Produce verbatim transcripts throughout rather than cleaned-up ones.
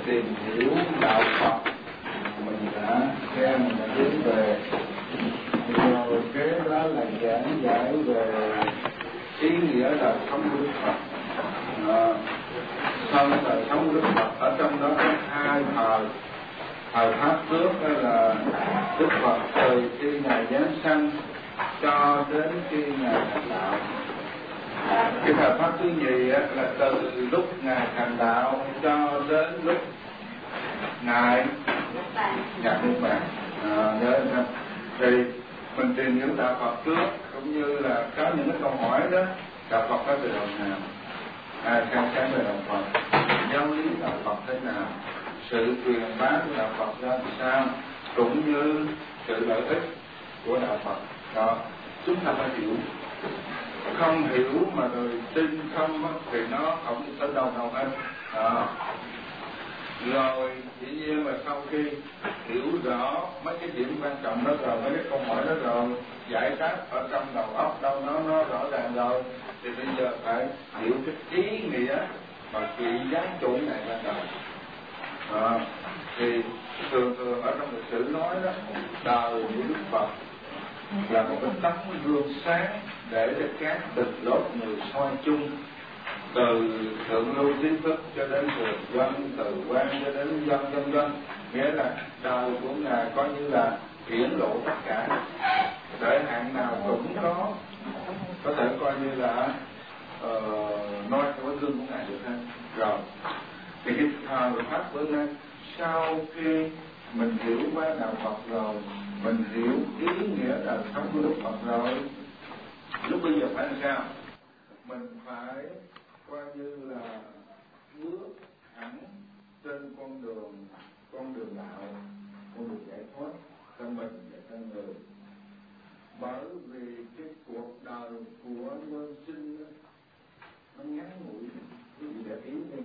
tìm hiểu đạo Phật, mình đã nghe, mình đã biết về, rồi kế đó là giảng giải về ý nghĩa đời sống của Đức Phật. À, sau đời sống của Đức Phật, ở trong đó có hai thời. Thời Pháp trước đó là Đức Phật từ khi Ngài giáng sanh cho đến khi Ngài thành đạo. Cái thời Pháp thứ nhì là từ lúc Ngài thành đạo cho đến lúc Ngài nhập Niết Bàn. À, thì mình tìm hiểu đạo Phật trước, cũng như là có những cái câu hỏi đó, đạo Phật có từ đầu nào, ai khai sáng về đạo Phật, giáo lý đạo Phật thế nào, sự truyền bá của đạo Phật ra làm sao, cũng như sự lợi ích của đạo Phật. Đó, chúng ta phải hiểu. Không hiểu mà rồi tin không thì nó không tới đâu đâu hết. Đó. Rồi dĩ nhiên là sau khi hiểu rõ mấy cái điểm quan trọng đó rồi, mấy cái câu hỏi đó rồi, giải đáp ở trong đầu óc đâu nó nó rõ ràng rồi, thì bây giờ phải hiểu cái ý nghĩa và trị giá chủ này ra đời. À, thì thường thường ở trong lịch sử nói đó, đời của Đức Phật là một cái tấm gương sáng để cho các tầng lớp người soi chung, từ thượng lưu trí thức cho đến thường dân, từ quan cho đến dân dân dân. Nghĩa là đời của Ngài coi như là hiển lộ tất cả, để hạng nào cũng có có thể coi như là uh, nói theo cái gương của Ngài được hết. Rồi thì cái thời Pháp bữa nay, sau khi mình hiểu qua đạo Phật rồi, mình hiểu ý nghĩa đời sống của Đức Phật rồi, lúc bây giờ phải làm sao? Mình phải coi như là bước hẳn trên con đường con đường đạo, con đường giải thoát cho mình và cho người. Bởi vì cái cuộc đời của nhân sinh nó ngắn ngủi, quý vị để ý đi.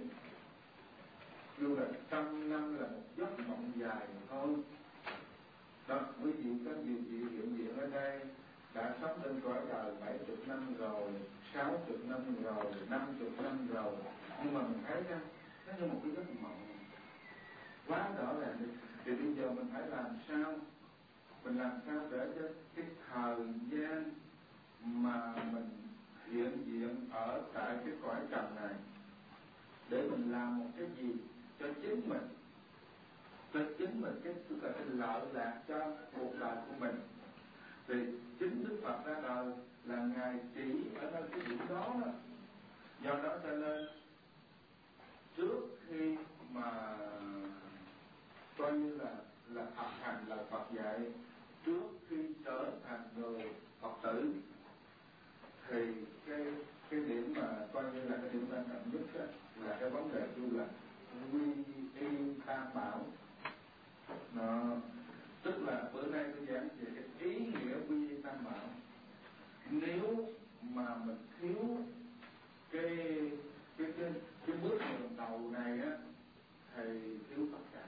Dù là trăm năm là một giấc mộng dài thôi. Đó, quý vị có nhiều vị hiện diện ở đây đã sống trên cõi đời bảy chục năm rồi, sáu chục năm rồi, năm chục năm rồi, nhưng mà mình thấy đó, nó như một cái giấc mộng quá rõ ràng đi. Thì bây giờ mình phải làm sao? Mình làm sao để cho cái thời gian mà mình hiện diện ở tại cái cõi trần này, để mình làm một cái gì cho chính mình, cho chính mình, cái tức là cái lợi lạc cho cuộc đời của mình. Thì chính Đức Phật ra đời là Ngài chỉ ở nơi cái điểm đó đó. Do đó cho nên trước khi mà coi như là là thực hành là Phật dạy, trước khi trở thành người Phật tử, thì cái cái điểm mà coi như là cái điểm quan trọng nhất đó, là cái vấn đề tu là quy y tam bảo. Nó tức là bữa nay tôi giảng về cái ý nghĩa quy y tam bảo. Nếu mà mình thiếu cái cái cái cái bước đường đầu này á, thì thiếu tất cả.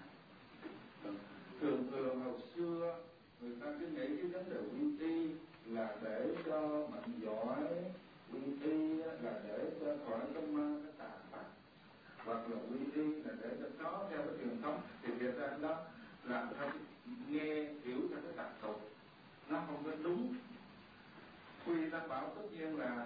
Thường thường hồi xưa người ta cứ nghĩ cái vấn đề quy y là để cho mạnh giỏi, quy y là để cho khỏi cái ma cái tà pháp, hoặc là quy y là để cho có theo cái truyền thống. Thì việc ra đó là theo nghe hiểu theo cái tập tục, nó không có đúng. Quy tam bảo tất nhiên là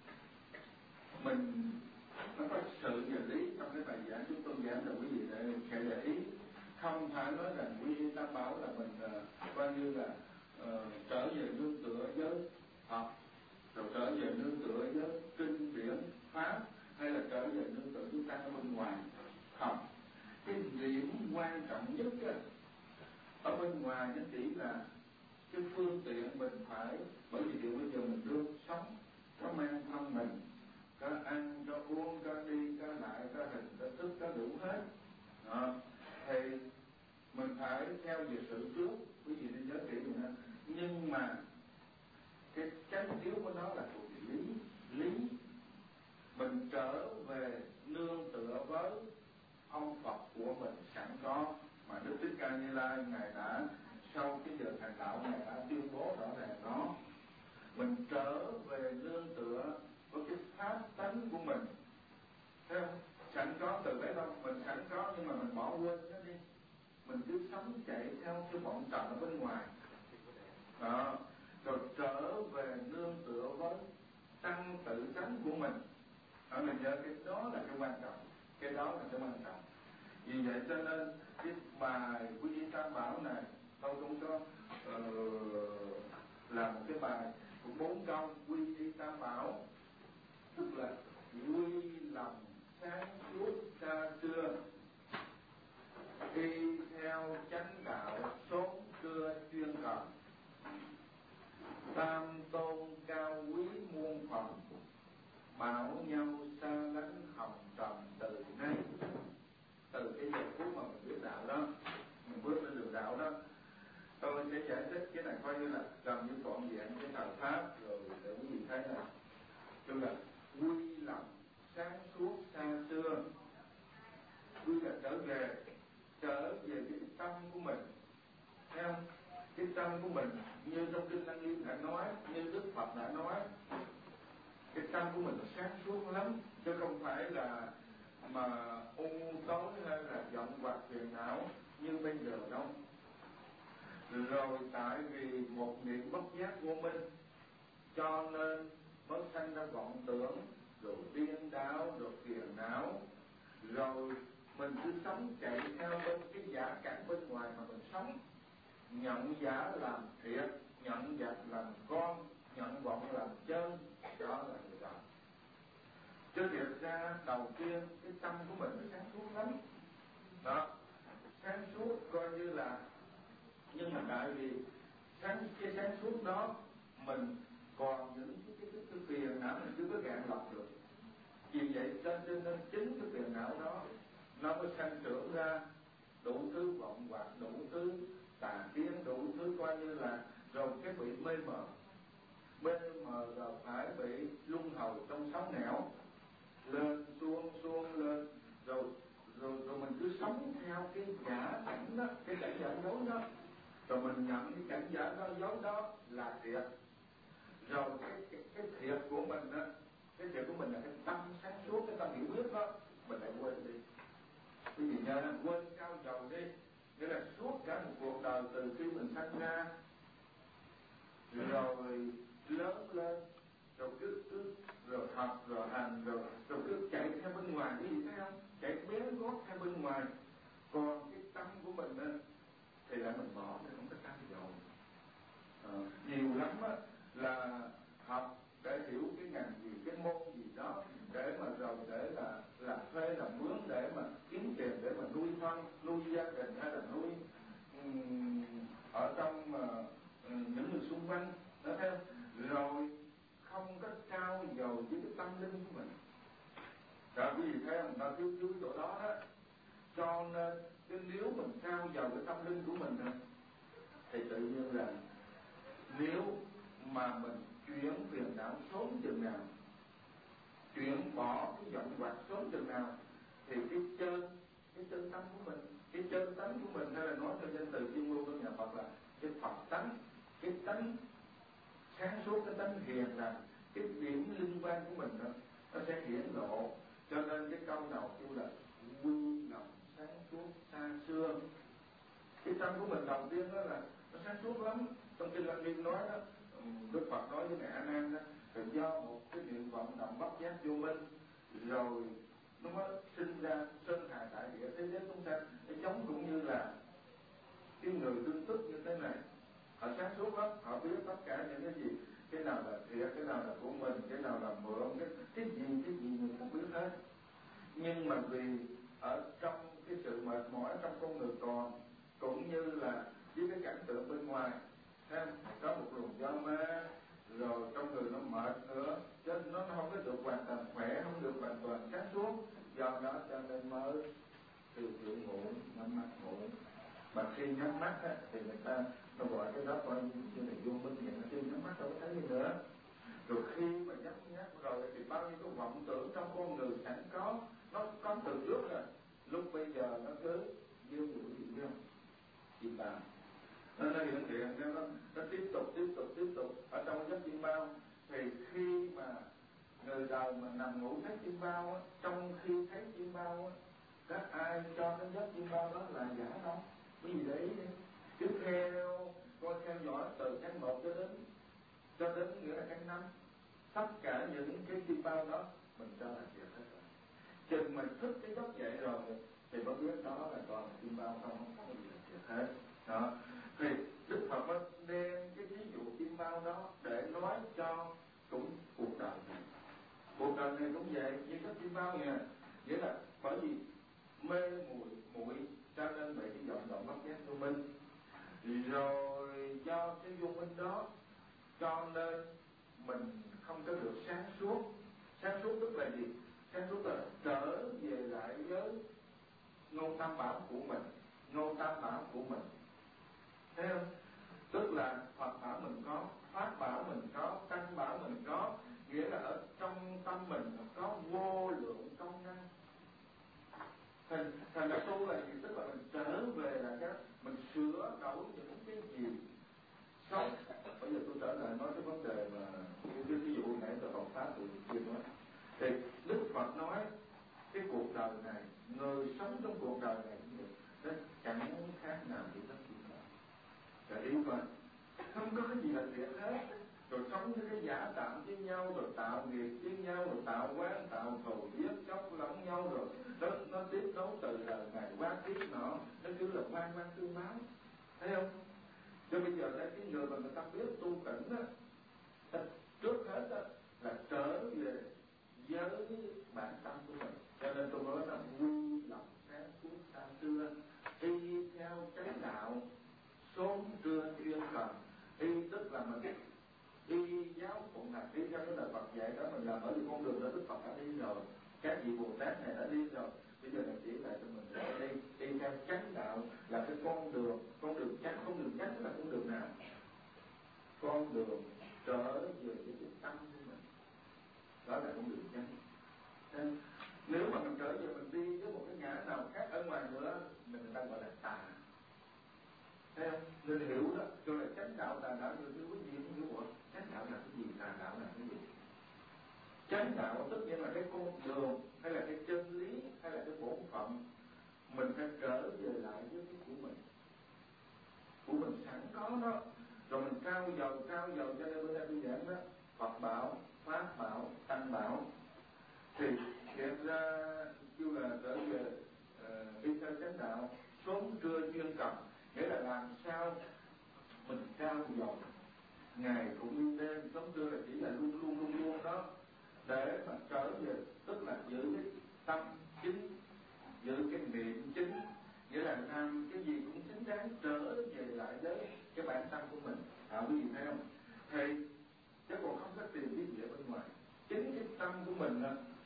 mình nó có sự về lý. Trong cái bài giảng chúng tôi giảng là quý vị để sẽ để ý, không phải nói rằng quy tam bảo là mình uh, coi như là uh, trở về nương tựa với Phật, rồi trở về nương tựa với kinh điển pháp, hay là trở về nương tựa chúng ta ở bên ngoài. Không, cái điểm quan trọng nhất á, ở bên ngoài nó chỉ là cái phương tiện mình phải, bởi vì điều bây giờ mình luôn sống, có mang thân mình, có ăn, có uống, có đi, có lại, có hình, có thức, có đủ hết. Đó. Thì mình phải theo về sự trước, quý vị nên nhớ kỹ rồi đó. Nhưng mà cái chánh yếu của nó là thuộc về lý. Lý mình trở về nương tựa với ông Phật của mình sẵn có, mà Đức Thích Ca Như Lai Ngài đã sau cái giờ thành đạo Ngài đã tuyên bố rõ ràng đó. Mình trở về nương tựa với cái pháp tánh của mình, thấy không? Sẵn có từ đấy đâu, mình sẵn có, nhưng mà mình bỏ sống chạy theo cái vọng trần ở bên ngoài đó, rồi trở về nương tựa với tăng tự tánh của mình. Ở mình nhớ cái đó là cái quan trọng, cái đó là cái quan trọng. Vì vậy cho nên cái bài Quy Y Tam Bảo này tôi cũng có uh, làm một cái bài cũng bốn câu Quy Y Tam Bảo, tức là quy lòng sáng suốt xa xưa, đi theo chánh đạo sớm xưa chuyên cần, tam tôn cao quý muôn phần, bảo nhau xa lánh hồng trần từ nay. Từ cái giờ phút mà mình biết đạo đó, mình bước lên đường đạo đó, tôi sẽ giải thích cái này coi như là gần như trọn vẹn cái thời pháp rồi để quý vị thấy này. Tức là quy lòng sáng suốt xa xưa, quy là trở về, trở về cái tâm của mình, thấy không? Cái tâm của mình như trong kinh Lăng Nghiêm đã nói, như Đức Phật đã nói, cái tâm của mình sáng suốt lắm, chứ không phải là mà u tối hay là vọng hoặc phiền não như bây giờ đâu. Rồi tại vì một niệm bất giác vô minh, cho nên mới sanh ra vọng tưởng, rồi điên đảo, rồi phiền não, rồi mình cứ sống chạy theo bên cái giả cảnh bên ngoài mà mình sống, nhận giả làm thiệt, nhận vật làm con, nhận vọng làm chân, đó là người đó. Chứ thiệt ra đầu tiên cái tâm của mình nó sáng suốt lắm đó, sáng suốt coi như là, nhưng mà tại vì sáng cái sáng suốt đó mình còn những cái cái cái, cái phiền não mình chưa có gạn lọc được. Vì vậy cho nên chính cái phiền não đó nó mới sanh trưởng ra đủ thứ vọng hoặc, đủ thứ tà kiến, đủ thứ coi như là rồi cái bị mê mờ, mê mờ rồi phải bị luân hồi trong sáu nẻo, lên xuống xuống lên, rồi rồi rồi mình cứ sống theo cái giả cảnh đó, cái cảnh giả dối đó, rồi mình nhận cái cảnh giả đó dối đó là thiệt. Rồi cái cái cái thiệt của mình đó, cái thiệt của mình là cái tâm sáng suốt, cái tâm hiểu biết đó, mình lại quên đi. Cái gì nhớ là quên cao dầu đi, nghĩa là suốt cả một cuộc đời từ khi mình sanh ra, rồi lớn lên, rồi cứ cứ rồi học rồi hành rồi rồi cứ chạy theo bên ngoài, cái gì thấy không? Chạy béo gót theo bên ngoài, còn cái tâm của mình nên thì lại mình bỏ, thì không có tâm dầu. À, nhiều lắm á là học để hiểu cái ngành gì, cái môn gì đó, để mà rồi để là làm thuê làm mướn để mà kiếm tiền, để mà nuôi thân, nuôi gia đình, hay là nuôi um, ở trong uh, những người xung quanh đó, thấy không? Rồi không có trao dầu với cái tâm linh của mình. Rồi quý vị thấy không? Nó thiếu thiếu chỗ đó đó. Cho nên cái nếu mình trao dầu cái tâm linh của mình thì tự nhiên là nếu mà mình chuyển phiền não sớm chừng nào, chuyển bỏ cái vọng hoặc sớm chừng nào, thì cái chân cái chân tâm của mình, cái chân tánh của mình, hay là nói theo danh từ chuyên môn của nhà Phật là cái Phật tánh, cái tánh sáng suốt, cái tánh hiền là cái điểm linh quan của mình đó, nó sẽ hiển lộ. Cho nên cái câu nào kêu là quy lòng sáng suốt xa xưa. Cái tâm của mình đầu tiên đó là nó sáng suốt lắm. Trong kinh Lăng Nghiêm nói đó, Đức Phật nói với ngài A Nan đó, là do một cái niệm vọng động bất giác vô minh, rồi nó mới sinh ra sơn hà đại địa thế giới chúng sanh. Nó giống cũng như là cái người tương tức như thế này, họ sáng suốt lắm, họ biết tất cả những cái gì, cái nào là thiệt, cái nào là của mình, cái nào là mượn, cái, cái gì cái gì người cũng biết hết. Nhưng mà vì ở trong cái sự mệt mỏi trong con người còn, cũng như là với cái cảnh tượng bên ngoài, xem có một luồng gió ma, rồi trong người nó mệt nữa, cho nên nó không có được hoàn toàn khỏe, không được hoàn toàn sáng suốt. Do đó cho nên mới từ từ ngủ, nhắm mắt ngủ. Mà khi nhắm mắt á, thì người ta nó gọi cái đó coi như là vô minh vậy, khi nhắm mắt đâu có thấy gì nữa. Rồi khi mà nhắm nhắc rồi thì bao nhiêu cái vọng tưởng trong con người sẵn có, nó có từ trước rồi, lúc bây giờ nó cứ như vụ gì biết không? Chim bao. Nó nó hiện hiện nó, nó tiếp tục tiếp tục tiếp tục ở trong giấc chim bao. Thì khi mà người đời mà nằm ngủ thấy chim bao á, trong khi thấy chim bao á, các ai cho cái giấc chim bao đó là giả đâu? Cái gì đấy tiếp theo coi theo dõi từ cánh một cho đến cho đến nghĩa là cánh năm, tất cả những cái tim bao đó mình cho là việc hết rồi. Chừng mình thức cái giấc dậy rồi thì mới biết đó là còn tim bao không, không có gì là việc hết đó. Thì Đức Phật mới đem cái ví dụ tim bao đó để nói cho cũng cuộc đời này. Cuộc đời này cũng vậy, như cái tim bao nha, nghĩa là bởi vì mê muội muội cho nên bị cái vọng động bất giác vô minh, rồi do cái vô minh đó cho nên mình không có được sáng suốt. Sáng suốt tức là gì? Sáng suốt là trở về lại với ngôn tam bảo của mình, ngôn tam bảo của mình, thấy không? Tức là Phật bảo mình có, Pháp bảo mình có, Tăng bảo mình có, nghĩa là ở trong tâm mình có vô lượng công năng. Thành, thành ra tu là gì? Tức là mình trở về là cái mình sửa đổi những cái gì sống. Bây giờ tôi trở lại nói cái vấn đề mà cái ví dụ nãy tôi học pháp từ kia nói. Thì Đức Phật nói cái cuộc đời này, người sống trong cuộc đời này nó chẳng khác nào như tất cả. Để ý coi, không có cái gì là thiệt hết. Rồi sống với cái giả tạm với nhau, rồi tạo nghiệp với nhau, rồi tạo quán, tạo thù giết chóc lẫn nhau, rồi nó, nó tiếp nối từ đời này qua tiếp nọ, nó cứ là quan quan tương báo, thấy không? Cho bây giờ đây cái người mà người ta biết tu tỉnh á, trước hết á là trở về với bản tâm của mình. Cho nên tôi nói là quy lòng sáng suốt xa xưa, y theo chánh đạo sớm trưa chuyên cần. Y tức là mình y giáo phụng hành, y theo cái lời Phật dạy đó mình làm, bởi vì con đường đó Đức Phật đã đi rồi, các vị Bồ Tát này đã đi rồi, bây giờ mình chỉ lại cho mình để đi đi theo chánh đạo là cái con đường, con đường chánh. Con đường chánh là con đường nào? Con đường trở về với cái tâm của mình, đó là con đường chánh. Nên nếu mà mình trở về mình đi với một cái ngã nào khác ở ngoài nữa, mình người ta gọi là tà. Thấy không? Nên hiểu đó, cho là chánh đạo tà đạo nhiều thứ quý vị không hiểu bộ. Chánh đạo là cái gì? Tà đạo là cái gì? Chánh đạo tất nhiên là cái con đường, hay là cái chân lý, hay là cái bổn phận. Mình phải trở về lại với cái của mình, của mình sẵn có đó. Rồi mình trao dầu, trao dầu cho nên bữa nay tôi giảng đó, Phật bảo, Pháp bảo, Tăng bảo. Thì hiện ra kêu là trở về uh, đi theo chánh đạo, sớm trưa chuyên cần, nghĩa là làm sao mình trao dầu ngày cũng như đêm, sớm trưa là chỉ là luôn luôn luôn luôn đó, để mà trở về, tức là giữ cái tâm chính, giữ cái niệm chính, nghĩa là làm cái gì cũng chính đáng trở về lại với cái bản tâm của mình. À, quý vị thấy không? Thì chứ còn không có tìm cái gì ở bên ngoài. Chính cái tâm của mình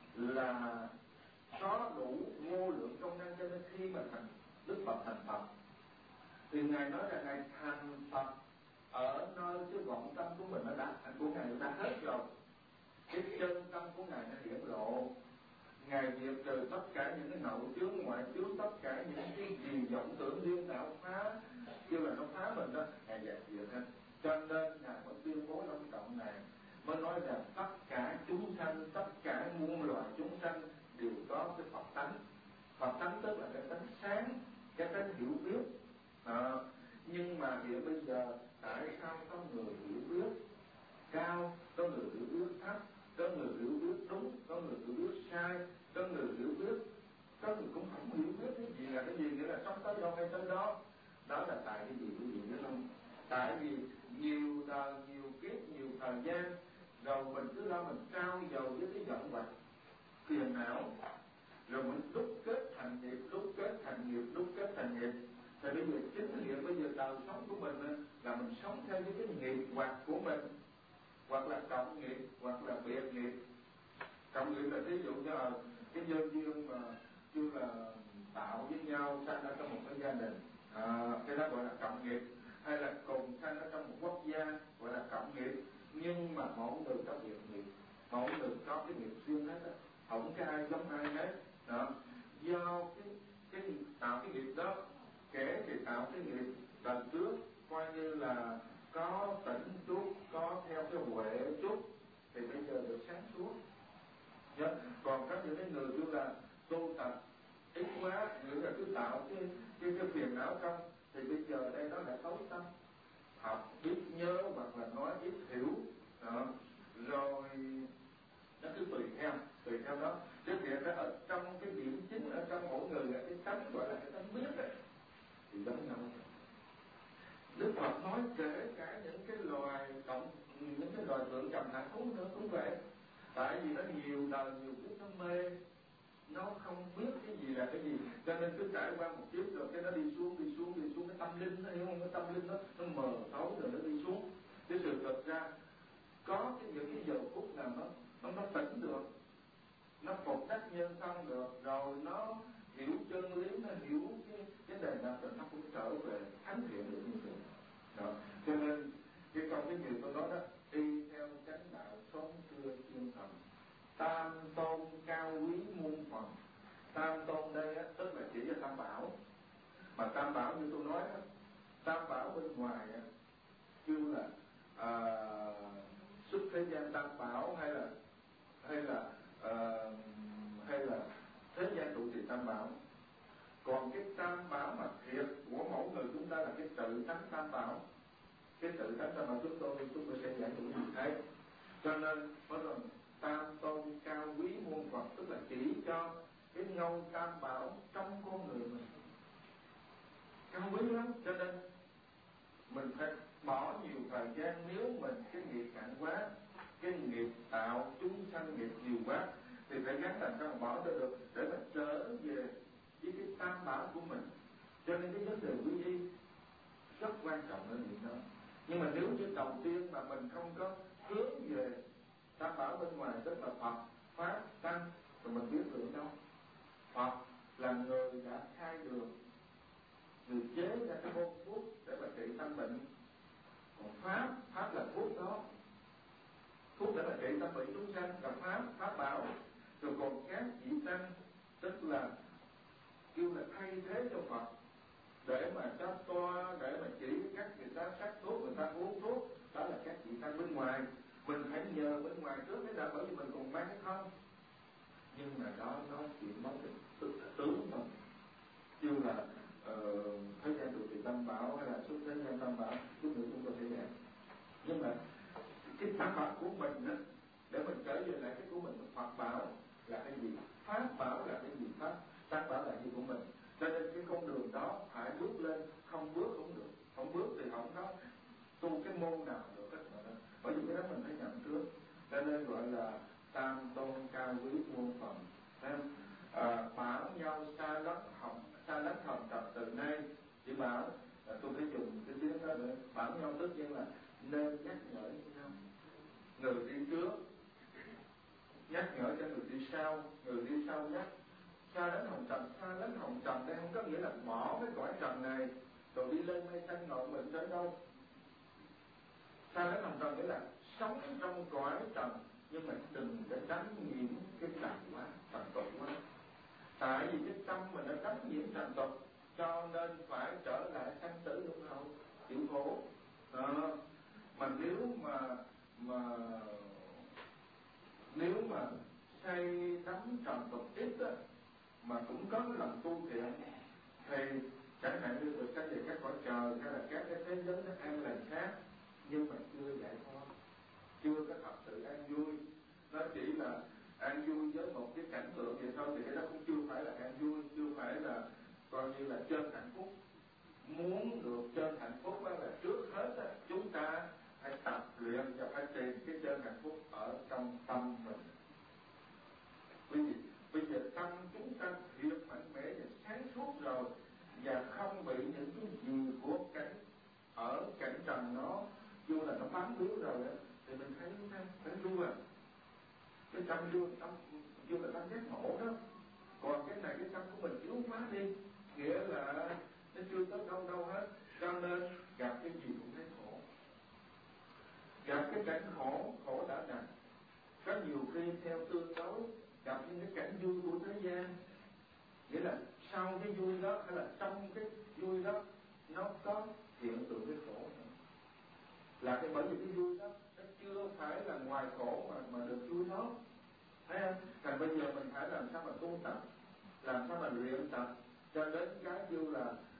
là có đủ vô lượng công năng, cho nên khi mà thành Đức Phật thành Phật thì Ngài nói là Ngài thành Phật ở nơi cái vọng tâm của mình, nó đã của Ngài đã hết rồi. Cái chân tâm của Ngài nó hiển lộ. Ngài diệt trừ tất cả những cái nội chướng, ngoại chướng, tất cả những cái gì vọng tưởng điên đảo phá, kêu là nó phá mình đó, Ngài dẹp diệt hết. Cho nên Ngài mới tuyên bố long trọng này, mới nói rằng tất cả chúng sanh, tất cả muôn loài chúng sanh đều có cái Phật tánh. Phật tánh tức là cái tánh sáng, cái tánh hiểu biết. À, nhưng mà hiện bây giờ tại sao có người hiểu biết cao, có người hiểu biết thấp, có người hiểu biết đúng, có người hiểu biết sai, có người hiểu biết, có người cũng không hiểu biết cái gì là cái gì, nghĩa là sống tới đâu hay tới đó. Đó là tại cái gì quý vị biết không? Tại vì nhiều đời, nhiều kiếp, nhiều thời gian rồi mình cứ lo mình trao dầu với cái vọng vật phiền não, rồi mình đúc kết thành nghiệp, đúc kết thành nghiệp, đúc kết thành nghiệp. Thì bây giờ chính nghiệp, bây giờ đời sống của mình là mình sống theo với cái nghiệp hoạt của mình, hoặc là cộng nghiệp, hoặc là biệt nghiệp. Cộng nghiệp là ví dụ như là cái nhân duyên mà chưa là tạo với nhau sanh ở trong một cái gia đình, à, cái đó gọi là cộng nghiệp. Hay là cùng sanh ở trong một quốc gia gọi là cộng nghiệp. Nhưng mà mỗi người có biệt nghiệp, mỗi người có cái nghiệp riêng hết á, không có ai giống ai hết đó. Do cái cái tạo cái nghiệp đó, kẻ thì tạo cái nghiệp lần trước coi như là có tỉnh chút, có theo cái huệ chút, thì bây giờ được sáng suốt. Yeah. Còn có những cái người như là tu tập ít quá, những là cứ tạo cái cái, cái phiền não không, thì bây giờ đây nó lại tối tâm, học biết nhớ hoặc là nói ít hiểu đó. Rồi nó cứ tùy theo tùy theo đó. Chứ hiện ra ở trong cái điểm chính ở trong mỗi người là cái tánh gọi là cái tánh biết đấy, thì giống nhau. Đức Phật nói kể cả những cái loài động, những cái loài tượng trầm thả thú nữa cũng vậy. Tại vì nó nhiều đời nhiều kiếp nó mê, nó không biết cái gì là cái gì, cho nên cứ trải qua một kiếp rồi cái nó đi xuống đi xuống đi xuống cái tâm linh nó, hiểu không? Cái tâm linh nó nó mờ tối rồi nó đi xuống. Cái sự thật ra có cái những cái giờ phút nào nó nó nó tỉnh được, nó phục đắc nhân thân được, rồi nó hiểu chân lý, nó hiểu cái cái đề nào rồi nó cũng trở về thánh thiện được như thế đó. Cho nên cái câu cái nhiều tôi nói đó, đi theo chánh đạo sống xưa chuyên thần, tam tôn cao quý muôn phần. Tam tôn đây á, tức là chỉ là tam bảo, mà tam bảo như tôi nói đó, tam bảo bên ngoài á, kêu là à, xuất thế gian tam bảo, hay là hay là uh, hay là thế gian trụ trì tam bảo. Còn cái tam bảo mà thiệt của mỗi người chúng ta là cái tự tánh tam bảo. Cái tự tánh tam bảo chúng tôi chúng tôi sẽ giải thích như thế. Cho nên nói rằng tam tôn cao quý muôn Phật, tức là chỉ cho cái ngôi tam bảo trong con người mình cao quý lắm. Cho nên mình phải bỏ nhiều thời gian, nếu mình cái nghiệp nặng quá, cái nghiệp tạo chúng sanh nghiệp nhiều quá, thì phải gắn làm sao mà bỏ cho được để mình trở về với cái tam bảo của mình. Cho nên cái vấn đề quy y rất quan trọng ở điểm đó. Nhưng mà nếu như đầu tiên mà mình không có hướng về tam bảo bên ngoài, tức là Phật, Pháp, Tăng, rồi mình biết được đâu. Phật là người đã khai đường, người chế ra cái bông thuốc để mà trị tâm bệnh. Còn Pháp, Pháp là thuốc đó, thuốc để mà trị tâm bệnh chúng sanh là Pháp, Pháp bảo. Rồi còn các vị Tăng, tức là kêu là thay thế cho Phật, để mà cho toa, để mà chỉ các người ta sắc thuốc, người ta uống thuốc, đó là các vị Tăng bên ngoài. Mình phải nhờ bên ngoài trước mới đã, bởi vì mình còn mang cái thân. Nhưng mà đó nó chuyện nói cái tướng thôi, kêu là uh, thế gian trụ trì tam bảo hay là xuất thế gian tam bảo, chút nữa chúng tôi sẽ dạy. Nhưng mà cái tam bảo của mình đó, để mình trở về lại cái của mình, Phật bảo là cái gì, Pháp bảo là cái gì, Pháp Tăng bảo là gì của mình. Cho nên cái con đường đó phải bước lên, không bước không được, không bước thì không có tu cái môn nào được hết mà đó. Bởi vì cái đó mình phải nhận trước. Cho nên gọi là tam tôn cao quý muôn phần. À, bảo nhau xa lắm hồng, xa lắm hồng trật từ nay. Chỉ bảo là tôi phải dùng cái tiếng đó để bảo nhau, tất nhiên là nên nhắc nhở nhau. Người đi trước nhắc nhở cho người đi sau, người đi sau nhắc. Xa lánh hồng trần, xa lánh hồng trần đây không có nghĩa là bỏ cái cõi trần này rồi đi lên mây xanh ngọn mình tới đâu. Xa lánh hồng trần nghĩa là sống trong cõi trần, nhưng mà đừng để đánh nhiễm cái trần quá, trần tục quá. Tại vì cái tâm mình đã đánh nhiễm trần tục, cho nên phải trở lại sanh tử luân hồi, chịu khổ. À, mà nếu mà mà nếu mà say đắm trần tục ít á, mà cũng có cái lòng tu thiện, thì chẳng hạn như được sanh về các cõi trời hay là các cái thế giới nó an lành khác, nhưng mà chưa giải thoát, chưa có thật sự an vui. Nó chỉ là an vui với một cái cảnh tượng vậy thôi, thì cái đó cũng chưa phải là an vui, chưa phải là coi như là chân hạnh phúc. Muốn được chân hạnh phúc đó là trước hết đó, chúng ta phải tập luyện và phải tìm cái chân hạnh phúc ở trong tâm mình. Bởi vì bây giờ tâm chúng ta thiệt mạnh mẽ và sáng suốt rồi, và không bị những cái gì của cảnh ở cảnh trần nó vô là nó bám víu rồi đó, thì mình thấy thấy thấy vui à. Cái tâm vô tâm vô là tâm giác ngộ đó. Còn cái này cái tâm của mình yếu quá đi, nghĩa là nó chưa tới đâu đâu hết. Cho nên gặp cái gì cũng thấy khổ, gặp cái cảnh khổ, khổ đã nặng. Có nhiều khi theo tương đối gặp những cái cảnh vui của thế gian, nghĩa là sau cái vui đó hay là trong cái vui đó nó có hiện tượng cái khổ nữa. Là cái bởi vì cái vui đó nó chưa phải là ngoài khổ mà mà được vui đó, thấy không? Thành bây giờ mình phải làm sao mà tu tập, làm sao mà luyện tập cho đến cái kêu là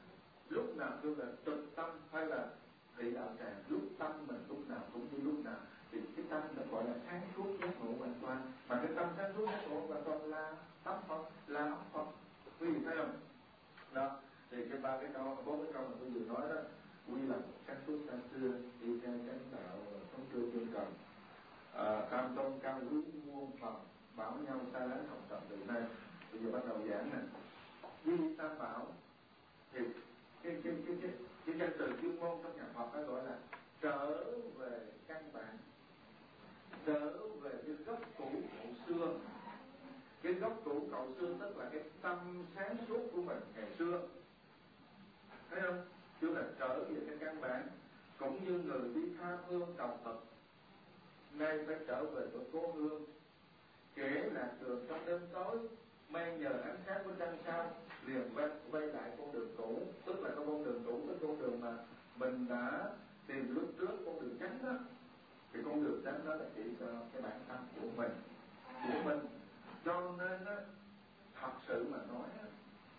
lúc nào kêu là trực tâm hay là thị đạo tràng, lúc tâm mình lúc nào cũng như lúc nào, thì cái tâm nó gọi là sáng suốt giác ngộ hoàn toàn. Mà cái tâm sáng suốt giác ngộ hoàn toàn là tâm Phật, là ông Phật. Quý vị thấy không? Đó, thì cái ba cái câu, bốn cái câu mà tôi vừa nói đó, quy là sáng suốt tam xưa, đi theo chánh đạo sống trưa chuyên cần, à, tam tôn cao quý muôn phần, bảo nhau xa lánh học tập từ nay. Bây giờ bắt đầu giảng nè. Duy tam bảo thì cái cái cái cái cái danh từ chuyên môn trong nhà Phật nó gọi là trở về căn bản, trở về cái gốc cũ cổ xưa. Cái gốc cũ cổ xưa tức là cái tâm sáng suốt của mình ngày xưa, thấy không? Chứ là trở về cái căn bản, cũng như người đi tha phương cầu Phật nay phải trở về với cố hương. Kể là đường trong đêm tối, may nhờ ánh sáng của trăng sao, liền quay, quay lại con đường cũ. Tức là con đường cũ, cái con đường mà mình đã tìm lúc trước, con đường tránh đó. Thì con đường tránh đó là chỉ cho cái bản thân của mình, của mình. Cho nên đó, thật sự mà nói đó,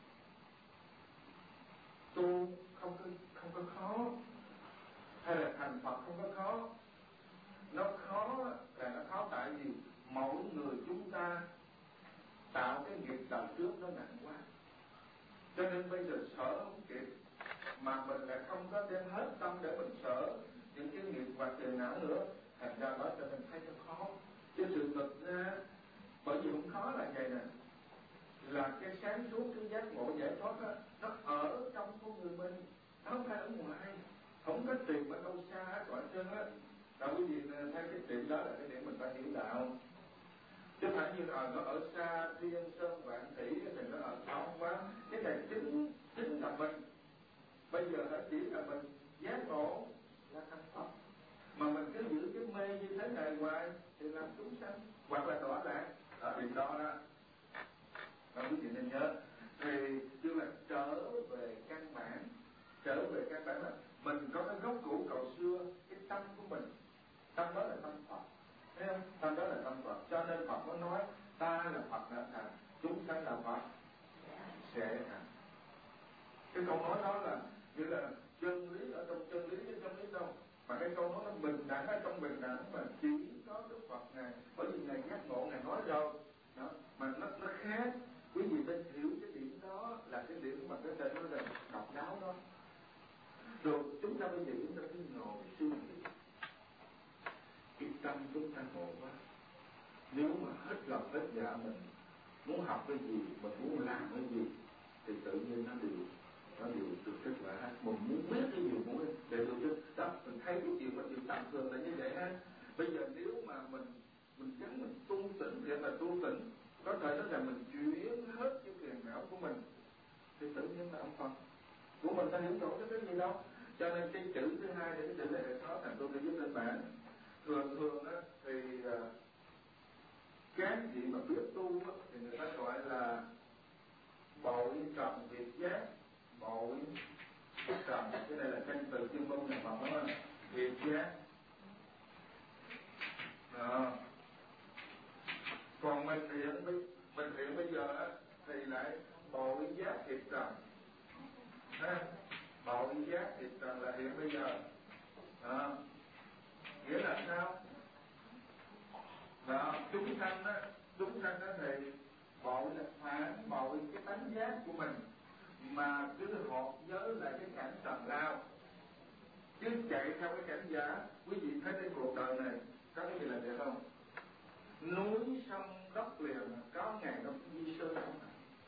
tu không có, không có khó, hay là thành Phật không có khó. Nó khó là nó khó tại vì mỗi người chúng ta tạo cái nghiệp đời trước nó nặng quá, cho nên bây giờ sợ không kịp, mà mình lại không có đem hết tâm để mình sợ những cái nghiệp hoặc tiền não nữa, thành ra đó cho mình thấy nó khó. Chứ sự thực ra bởi vì không khó là vậy nè, là cái sáng suốt, cái giác ngộ giải thoát đó, nó ở trong con người mình, nó không phải ở ngoài, không có tìm ở đâu xa hết gọi trơn á. Đâu quý vị thấy cái điểm đó là cái điểm mình phải hiểu đạo, chứ phải như là nó ở xa thiên sơn vạn thủy thì nó ở không quá. Cái này chính chính là mình bây giờ nó chỉ là mình giác ngộ là thành Phật, mà mình cứ giữ cái mê như thế này hoài thì làm chúng sanh hoặc là đọa lạc. Ở điểm đó đó đó quý vị nên nhớ. Thì tức là trở về căn bản, trở về căn bản là mình có cái gốc cũ cầu xưa, cái tâm của mình, tâm đó là tâm Phật, thấy không? Tâm đó là tâm Phật, cho nên Phật có nói ta là Phật đã thành, chúng sanh là Phật sẽ thành. Cái câu nói đó là như là chân lý ở trong chân lý, chứ chân lý đâu. Mà cái câu nói nó bình đẳng ở trong bình đẳng, mà chỉ có Đức Phật Ngài, bởi vì Ngài giác ngộ, Ngài nói rồi đó, mà nó nó khác. Quý vị nên hiểu cái điểm đó là cái điểm mà cái tên nó là độc đáo đó. Rồi chúng ta bây giờ chúng ta cứ ngồi suy nghĩ, cái tâm chúng ta ngộ quá. Nếu mà hết lòng hết dạ mình muốn học cái gì, mình muốn làm cái gì, thì tự nhiên nó đều nó đều được kết quả hết. Mình muốn biết cái gì muốn để được kết đó, mình thấy cái chuyện mình tầm thường là như vậy ha. Bây giờ nếu mà mình mình gắn mình tu tỉnh, để mà tu tỉnh có thể nói là mình chuyển hết cái phiền não của mình, thì tự nhiên là ông Phật của mình ta hiểu rõ cái gì đâu. Cho nên cái chữ thứ hai để cái chữ này là khó thành tôi để giúp lên bản. Thường thường á thì uh, các vị mà biết tu á, thì người ta gọi là bội trần việt giác. Bội trần, cái này là danh từ chuyên môn nhà Phật đó, việt giác đó. Còn mình hiện mình hiện bây giờ á thì lại bội giác thiệt trần. Ha, bội giác thiệt trần là hiện bây giờ đó. Nghĩa là sao? Đó, chúng sanh á, chúng sanh á thì bội là phản bội cái tánh giác của mình, mà cứ hột nhớ lại cái cảnh trần lao, chứ chạy theo cái cảnh giả. Quý vị thấy cái cuộc đời này có cái gì là đẹp không? Núi sông đất liền có ngày nó di sơn không?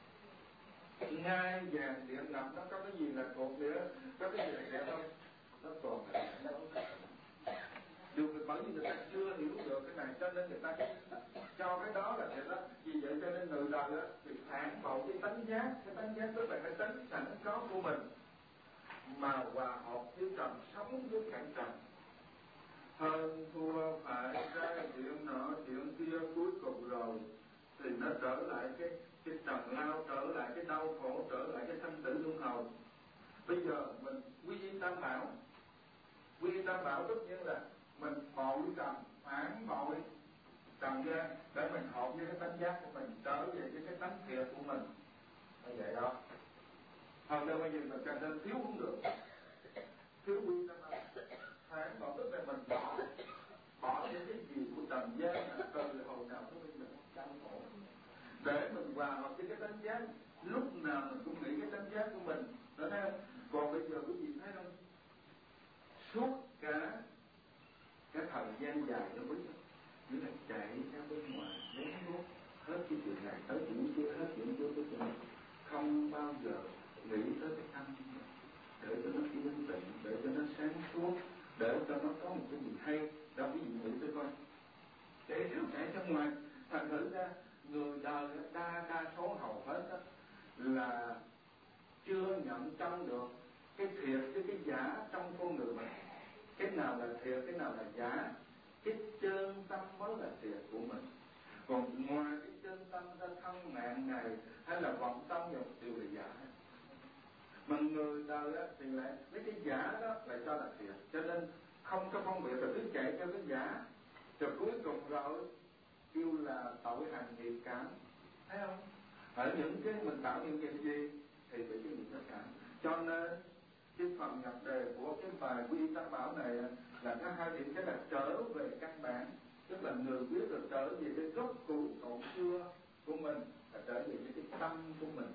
Ngai vàng điện ngập nó có cái gì là cột nữa? Có cái gì là đẹp không? Nó còn là nó điều bởi vì người ta chưa hiểu được cái này, cho nên người ta cho cái đó là vậy đó. Vì vậy cho nên người đời đó thì phản bội cái tánh giác, cái tánh giác tức là cái tánh sẵn có của mình, mà hòa hợp với trần, sống với cảnh trần, hơn thua phải ra chuyện nọ chuyện kia, cuối cùng rồi thì nó trở lại cái cái trần lao, trở lại cái đau khổ, trở lại cái sanh tử luân hồi. Bây giờ mình quy y tam bảo, quy y tam bảo tất nhiên là mình bội trần, phản bội trần ra để mình hợp với cái tánh giác của mình, trở về với cái tánh thiệt của mình. Như vậy đó. Hồi xưa bây giờ mà càng nên thiếu cũng được, thiếu quy tâm ăn tháng, còn tức là mình bỏ bỏ những cái gì của trần gian từ hồi nào tới bây giờ đau khổ, để mình hòa hợp với cái tánh giác, lúc nào mình cũng nghĩ cái tánh giác của mình, đó thấy không? Còn bây giờ quý vị thấy không, suốt cả cái thời gian dài đó quý vị như là chạy ra bên ngoài lén lút, hết cái chuyện này tới chuyện kia, hết chuyện kia tới chuyện này, không bao giờ nghĩ tới cái tâm mình, để cho nó yên tĩnh, để cho nó sáng suốt, để cho nó có một cái gì hay. Đó ví dụ nghĩ tới coi, để trước chạy ra ngoài, thành thử ra người đời đa đa số hầu hết đó là chưa nhận trong được cái thiệt với cái giả trong con người mình. Cái nào là thiệt, cái nào là giả, cái chân tâm mới là thiệt của mình. Còn ngoài cái chân tâm ra thân mạng này hay là vọng tâm đều đều là giả. Mà người đời á, thì lại lấy cái giả đó lại cho là thiệt, cho nên không có phân biệt, rồi cứ chạy theo cái giả, rồi cuối cùng rồi kêu là tội hành nghiệp cảm, thấy không? Ở những cái mình tạo những cái gì thì bị cái nghiệp nó cảm. Cho nên cái phần nhập đề của cái bài Quy Tam Bảo này là có hai điểm, cái là trở về căn bản, tức là người biết được trở về cái gốc cũ cổ xưa của mình, là trở về với cái tâm của mình.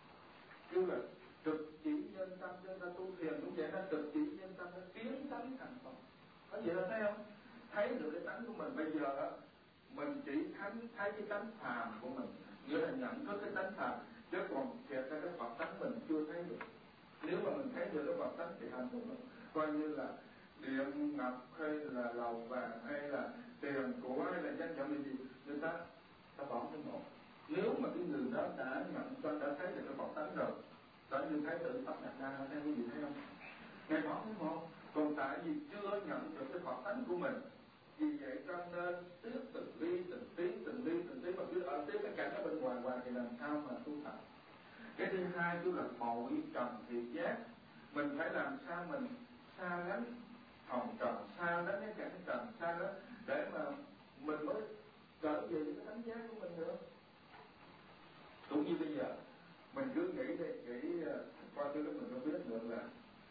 Kêu là trực chỉ nhân tâm, cho ta tu thiền cũng vậy, nó trực chỉ nhân tâm, nó tiến tánh thành Phật. Có vậy là thấy không? Thấy được cái tánh của mình. Bây giờ đó mình chỉ thấy, thấy cái tánh phàm của mình, nghĩa là nhận thức cái tánh phàm, chứ còn kẹt ra cái Phật tánh mình chưa thấy được. Nếu mà mình thấy được cái Phật tánh thì hạnh phúc, coi như là điện ngọc hay là lầu vàng hay là tiền của hay là danh vọng gì, người ta ta bỏ cái một. Nếu mà cái người đó đã nhận cho, đã thấy được cái Phật tánh rồi, đã như thấy tự Phật Đạt Đa, thấy cái gì thấy không? Ngài bỏ cái một. Còn tại vì chưa nhận được cái Phật tánh của mình, vì vậy cho nên tiếp từng ly từng tí từng ly từng tí mà cứ ở tiếp cái cảnh ở bên ngoài ngoài thì làm sao mà tu tập. Cái thứ hai tức là mọi trần thiệt giác, mình phải làm sao mình xa lánh hồng trần, xa lánh cái cảnh trần, xa lánh để mà mình mới trở về với cái tánh giác của mình nữa. Cũng như bây giờ mình cứ nghĩ đi, nghĩ coi thứ đó mình có biết được là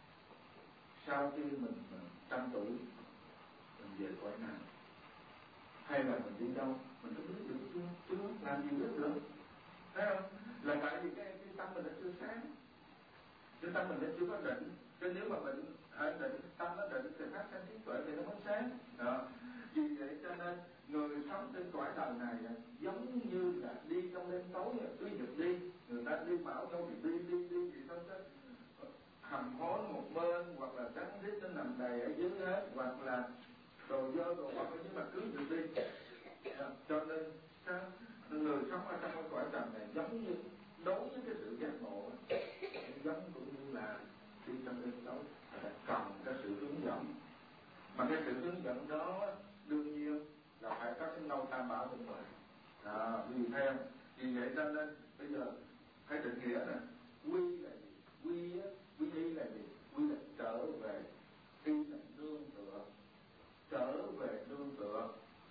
sau khi mình trăm tuổi mình về cõi nào, hay là mình đi đâu, mình có biết được chưa? Chưa, làm gì biết được, thấy không? Là tại vì cái, cái tâm mình đã chưa sáng, cái tâm mình đã chưa có định. Chứ nếu mà mình ở định, tâm nó định thì phát sinh trí tuệ thì nó mới sáng. Đó. Vì vậy cho nên người sống trên cõi đời này giống như là đi trong đêm tối, cứ giật đi, người ta đi bảo đâu thì đi đi đi gì thôi chứ hầm hố một bên, hoặc là trắng rít nó nằm đầy ở dưới hết, hoặc là đồ dơ đồ bẩn ở dưới mà cứ giật đi. Đó. Cho nên sao người sống ở trong cái cõi trần này giống như đối với cái sự giác ngộ, giống cũng như là đi trong đêm tối, cần cái sự hướng dẫn. Mà cái sự hướng dẫn đó đương nhiên là phải có cái nâu tam bảo bên ngoài. À, vì theo vì vậy cho nên bây giờ phải định nghĩa nè, quy là gì? Quy á, quy y là gì? Quy là trở về, y là nương tựa, trở về nương tựa.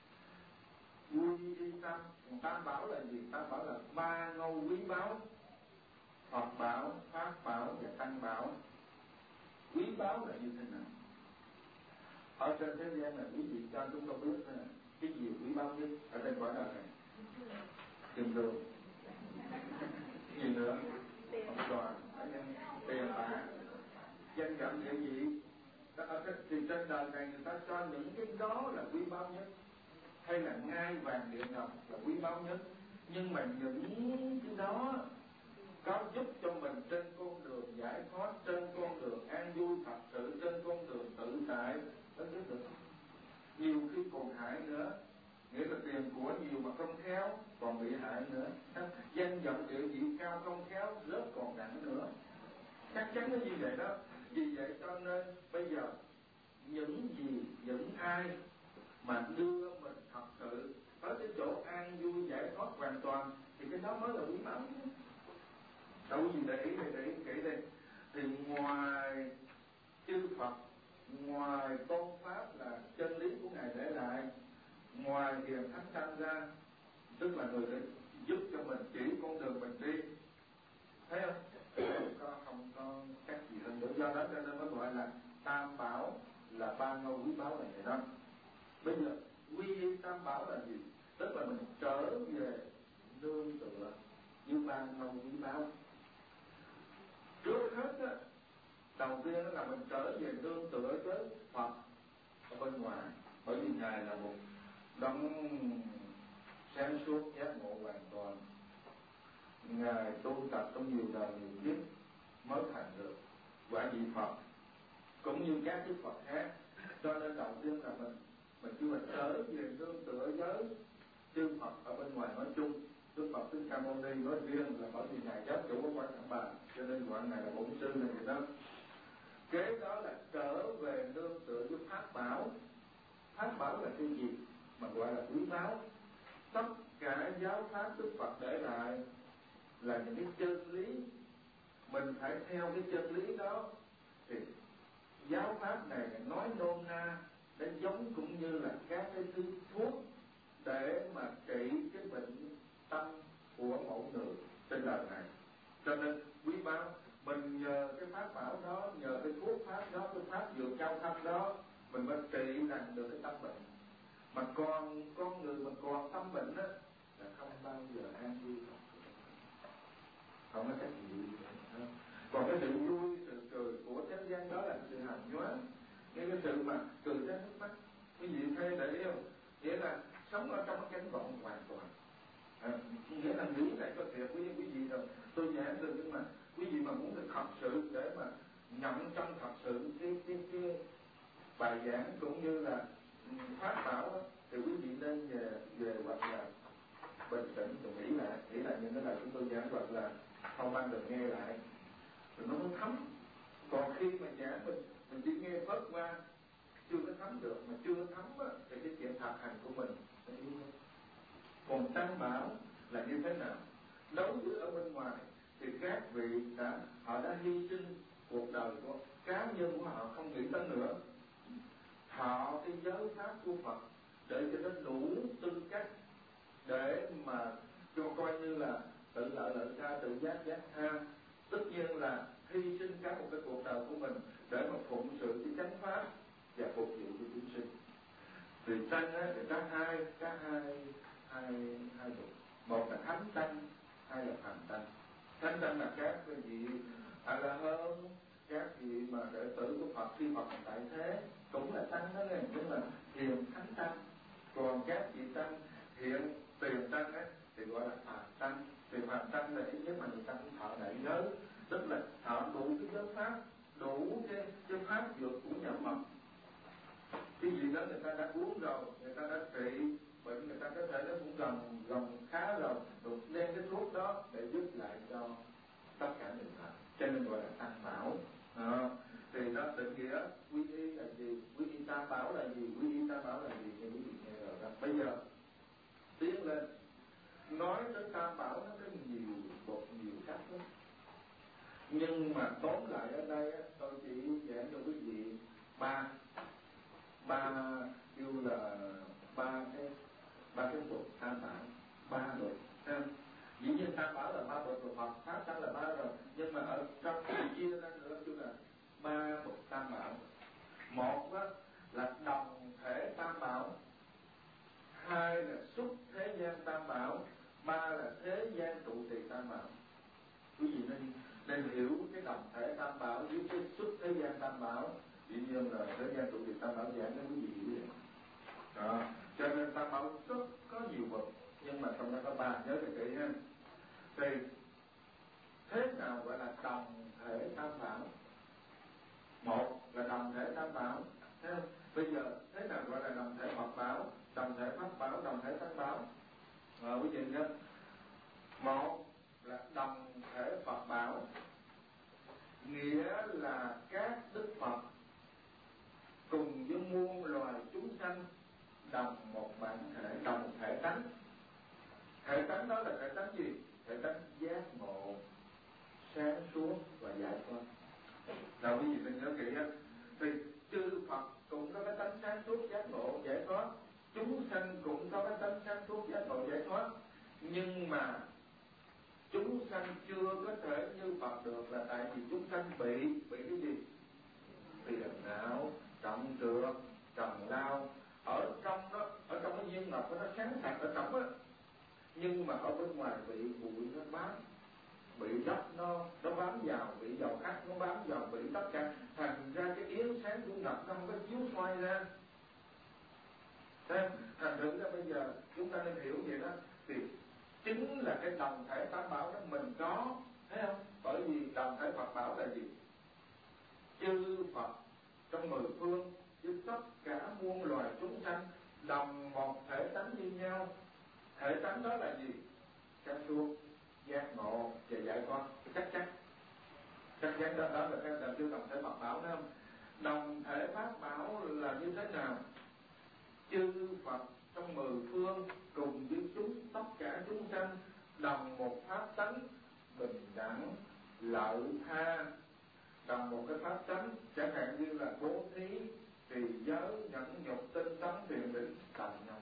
Quy y tâm, còn tam bảo là gì? Tam bảo là ba ngôi quý báu: Phật bảo, Pháp bảo và Tăng bảo. Quý báu là như thế nào? Ở trên thế gian này quý vị cho chúng tôi biết là cái gì quý báu nhất ở trên cõi đời này? Kim cương. Gì nữa? Ông toàn, tiền bạc, danh vọng địa vị. Thì trên đời này người ta cho những cái đó là quý báu nhất, hay là ngai vàng địa ngọc là quý báu nhất. Nhưng mà những cái đó có giúp cho mình trên con đường giải thoát, trên con đường an vui thật sự, trên con đường tự tại, đó giúp được. Nhiều khi còn hại nữa, nghĩa là tiền của nhiều mà không khéo còn bị hại nữa. Danh vọng địa vị cao không khéo rớt còn nặng nữa. Chắc chắn nó như vậy đó. Vì vậy cho nên bây giờ những gì, những ai mà đưa mình thật sự tới cái chỗ an vui giải thoát hoàn toàn thì cái đó mới là quý báu. Đâu gì để ý để ý kỹ đây. Thì ngoài chư Phật, ngoài tôn pháp là chân lý của Ngài để lại, ngoài hiền thánh tăng ra, tức là người để giúp cho mình chỉ con đường mình đi, thấy không? Có không quý báu là vậy đó. Bây giờ quy y tam bảo là gì? Tức là mình trở về nương tựa như ban đầu quý báu. Trước hết á, đầu tiên là mình trở về nương tựa với Phật ở bên ngoài, bởi vì Ngài là một đấng sáng suốt giác ngộ hoàn toàn. Ngài tu tập trong nhiều đời nhiều kiếp mới thành được quả vị Phật, cũng như các đức Phật khác. Cho nên đầu tiên là mình mình kêu mình trở về nương tựa với chư Phật ở bên ngoài nói chung. Đức Phật Thích Ca Mâu Ni nói riêng là bởi vì Ngài giáo chủ của Quán Thẳng Bà, cho nên gọi Ngài là Bổn Sư là vậy đó. Kế đó là trở về nương tựa với Pháp Bảo. Pháp Bảo là cái gì mà gọi là quý báu? Tất cả giáo pháp Đức Phật để lại là những cái chân lý, mình phải theo cái chân lý đó. Thì giáo pháp này nói nôm na để giống cũng như là các cái thứ thuốc để mà trị cái bệnh tâm của mỗi người trên đời này. Cho nên quý báu, mình nhờ cái pháp bảo đó, nhờ cái thuốc pháp đó, cái pháp dược cao thâm đó, mình mới trị lành được cái tâm bệnh. Mà còn con người mà còn tâm bệnh đó là không bao giờ an vui, không có cách gì. Còn cái sự vui, sự cười của thế gian đó là sự hàm nhoáng, cái cái sự mà cười ra nước mắt. Quý vị thấy để ý không? Nghĩa là sống ở trong cái cánh vọng hoàn toàn. À, nghĩa là nghĩ lại có thiệt quý quý vị rồi, tôi giảng được, nhưng mà quý vị mà muốn được thật sự để mà nhận trong thật sự cái cái cái bài giảng cũng như là pháp bảo đó, thì quý vị nên về về hoặc là bình tĩnh rồi nghĩ lại, nghĩ lại những cái lời chúng tôi giảng, hoặc là không ban được nghe lại rồi nó mới thấm. Còn khi mà giảng mình mình chỉ nghe phớt qua chưa có thấm được, mà chưa thấm á, thì cái chuyện thực hành của mình nó yếu hơn. Còn tam bảo là như thế nào? Đối với ở bên ngoài thì các vị đã họ đã hy sinh cuộc đời của cá nhân của họ, không nghĩ tới nữa. Họ cái giới pháp của Phật để cho nó đủ tư cách để mà cho coi như là tự lợi lợi tha, tự giác giác tha. Tất nhiên là hy sinh cả một cái cuộc đời của mình để mà phụng sự cái chánh pháp và phục vụ cho chúng sinh. Thì tăng á thì có hai, có hai hai hai bậc. Một là thánh tăng, hai là phàm tăng. Thánh tăng là các cái vị à la hơn, các vị mà đệ tử của Phật khi Phật tại thế cũng là tăng đó nghe, nhưng mà hiền thánh tăng. Còn các vị tăng hiện tiền tăng ấy thì gọi là phàm tăng. Thì phàm tăng là thứ nhất mà người ta cũng thọ đại giới, tức là thọ đủ cái giới pháp, đủ cái cái pháp dược của nhà Phật. Cái gì đó người ta đã uống rồi, người ta đã trị bệnh, người ta có thể nó cũng gần gần khá rồi, rồi đem cái thuốc đó để giúp lại cho tất cả những người. Cho nên gọi là tăng bảo. À, thì nó định nghĩa quy y là gì, quy y tam bảo là gì, quy y tam bảo là gì thì quý vị nghe rồi đó. Bây giờ tiến lên nói tới tam bảo nó có nhiều bậc nhiều cách lắm, nhưng mà tóm lại ở đây tôi chỉ giảng cho quý vị ba ba kêu là ba cái ba cái bậc tam bảo, ba bậc. Dĩ nhiên tam bảo là ba bậc của Phật, pháp tăng là ba rồi, nhưng mà ở trong chia ra nữa kêu là ba bậc tam bảo. Một đó là đồng thể tam bảo, hai là xuất thế gian tam bảo, ba là thế gian trụ trì tam bảo. Quý vị nên nên hiểu cái đồng thể tam bảo với cái xuất thế gian tam bảo. Dĩ nhiên là thế gian trụ trì tam bảo giảng cho quý vị hiểu vậy. Đó, cho nên tam bảo rất có nhiều bậc, nhưng mà trong đó có ba, nhớ cho kỹ ha. Thì thế nào gọi là đồng thể tam bảo? Một là đồng thể tam bảo. Thấy không? Bây giờ thế nào gọi là đồng thể Phật bảo, đồng thể Pháp bảo, đồng thể Tăng bảo? À, quý vị nhớ. Một là đồng thể Phật bảo, nghĩa là các đức Phật cùng với muôn loài chúng sanh đồng một bản thể, đồng một thể tánh. Thể tánh đó là thể tánh gì? Thể tánh giác ngộ, sáng suốt và giải thoát. Nào quý vị nên nhớ kỹ á. Thì chư Phật cũng có cái tánh sáng suốt giác ngộ giải thoát, chúng sanh cũng có cái tánh sáng suốt giác ngộ giải thoát, nhưng mà chúng sanh chưa có thể như Phật được là tại vì chúng sanh bị bị cái gì? Phiền não, trọng trược, trần lao. Ở trong đó, ở trong cái viên ngọc nó sáng sạch ở trong á, nhưng mà ở bên ngoài bị bụi nó bám, bị đất nó nó bám vào, bị dầu hắt nó bám vào, bị tất cả, thành ra cái yếu sáng của ngọc nó không có chiếu soi ra. Xem, thành thử ra bây giờ chúng ta nên hiểu vậy đó, thì chính là cái đồng thể tam bảo đó mình có, thấy không? Bởi vì đồng thể Phật bảo là gì? Chư Phật trong mười phương với tất cả muôn loài chúng sanh đồng một thể tánh như nhau. Thể tánh đó là gì? Sáng suốt, giác ngộ và giải thoát, chắc chắn. Chắc chắn đó, đó là cái là chư đồng thể Phật bảo, thấy không? Đồng thể Pháp bảo là như thế nào? Chư Phật trong mười phương cùng với chúng tất cả chúng sanh đồng một pháp tánh bình đẳng lợi tha, đồng một cái pháp tánh, chẳng hạn như là bố thí, trì giới, nhẫn nhục, tinh tấn, thiền định đồng nhau.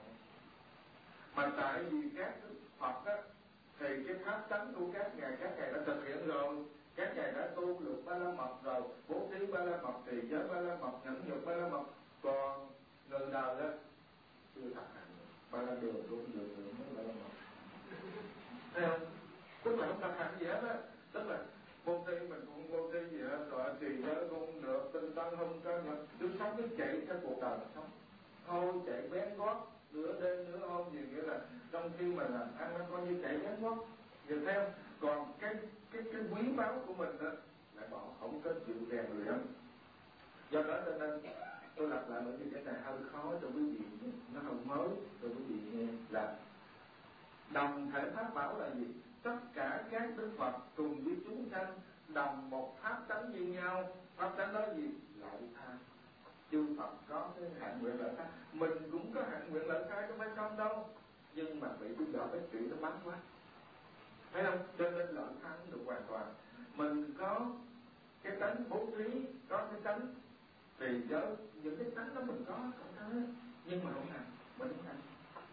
Mà tại vì các Đức Phật á, thì cái pháp tánh của các ngài các ngài đã thực hiện rồi, các ngài đã tu luyện ba la mật rồi, bố thí ba la mật, trì giới ba la mật, nhẫn nhục ba la mật. Còn người đời đó chưa thực hành ba la đường luôn, đường đường mới ba la mật, thấy không? Tức là không thực hành gì hết á, tức là vô thi mình cũng vô thi gì hết rồi, trì giới cũng được, tinh tấn không có nhận, cứ sống cứ chạy theo cuộc đời mà sống, thôi chạy bén gót nửa đêm nửa hôm gì, nghĩa là trong khi mà làm ăn nó coi như chạy bén gót, nhìn thấy không? Còn cái cái cái quý báu của mình đó lại bỏ, không có chịu rèn luyện. Do đó cho nên tôi lặp lại bởi vì cái này hơi khó cho quý vị, nó không mới cho quý vị nghe. Là đồng thể Pháp bảo là gì? Tất cả các Đức Phật cùng với chúng sanh đồng một pháp tánh như nhau. Pháp tánh đó gì? Lợi tha. Chư Phật có cái hạnh nguyện lợi tha, mình cũng có hạnh nguyện lợi tha, không phải không đâu, nhưng mà bị tôi đỡ cái chuyện nó bắn quá, thấy không? Cho nên lợi tha không được hoàn toàn. Mình có cái tánh bố thí, có cái tánh trì giới, những cái tánh đó mình có không thôi, nhưng mà không hành, mình không hành.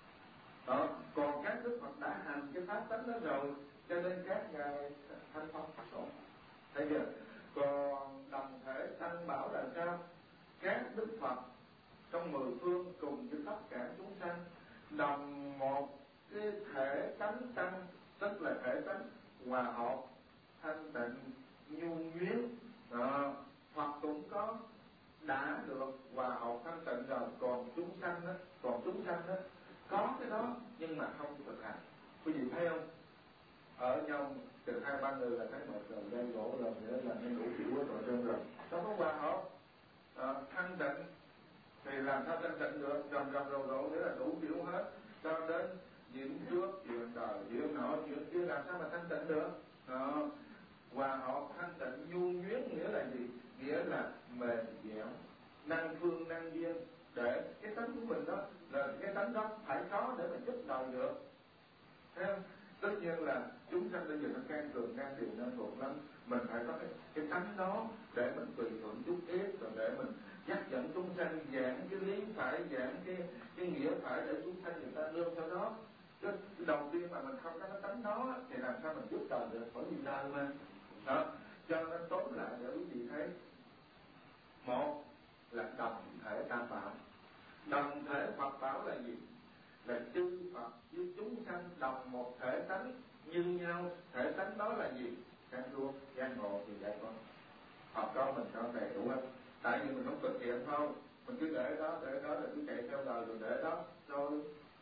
Đó, còn các Đức Phật đã hành cái pháp tánh đó rồi, cho nên các ngài thành Phật rồi. Thấy chưa? Còn đồng thể tăng bảo là sao? Các Đức Phật trong mười phương cùng với tất cả chúng sanh đồng một cái thể tánh tăng, tức là thể tánh hòa hợp, thanh tịnh, nhu nhuyến. Đó, Phật cũng có đã được hòa hợp thanh tịnh rồi, còn chúng sanh đó, còn chúng sanh đó có cái đó nhưng mà không thực hành. Quý vị thấy không? Ở nhau từ hai ba người là thấy một rồi, đây gỗ lần nữa là nó đủ kiểu hết rồi trơn rồi, nó có hòa hợp. À, thanh tịnh thì làm sao thanh tịnh được? Rầm rầm rồ rộ nghĩa là đủ kiểu hết, cho đến chuyện trước, chuyện đời, chuyện nọ, chuyện kia, làm sao mà thanh tịnh được? À, hòa hợp thanh tịnh nhu nhuyến nghĩa là gì? Nghĩa là mềm dẻo, năng phương năng duyên, để cái tánh của mình đó là cái tánh đó phải có để mình giúp đời được. Thấy không? Tất nhiên là chúng sanh bây giờ nó can cường, can điều, năng thuộc lắm, mình phải có cái, cái tánh đó để mình tùy thuận chút ít, rồi để mình dắt dẫn chúng sanh giảng cái lý phải, giảng cái cái nghĩa phải để chúng sanh người ta nương theo đó. Chứ đầu tiên mà mình không có cái tánh đó thì làm sao mình giúp đời được, bởi vì đời mà. Đó, cho nên tóm lại để quý vị thấy, một là đồng thể tam bảo. Đồng thể Phật bảo là gì? Là chư Phật với chúng sanh đồng một thể tánh như nhau. Thể tánh đó là gì? Sáng suốt, giác ngộ thì giải thoát. Phật có mình có đầy đủ hết. Tại vì mình không thực hiện thôi, mình cứ để đó, để đó rồi cứ chạy theo đời rồi để đó, rồi